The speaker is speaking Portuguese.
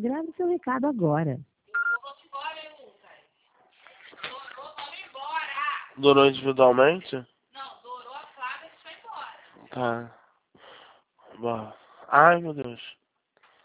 Grave seu recado agora. Dourou individualmente? Não, dourou a Flávia e foi embora. Tá. Bom. Ai, meu Deus.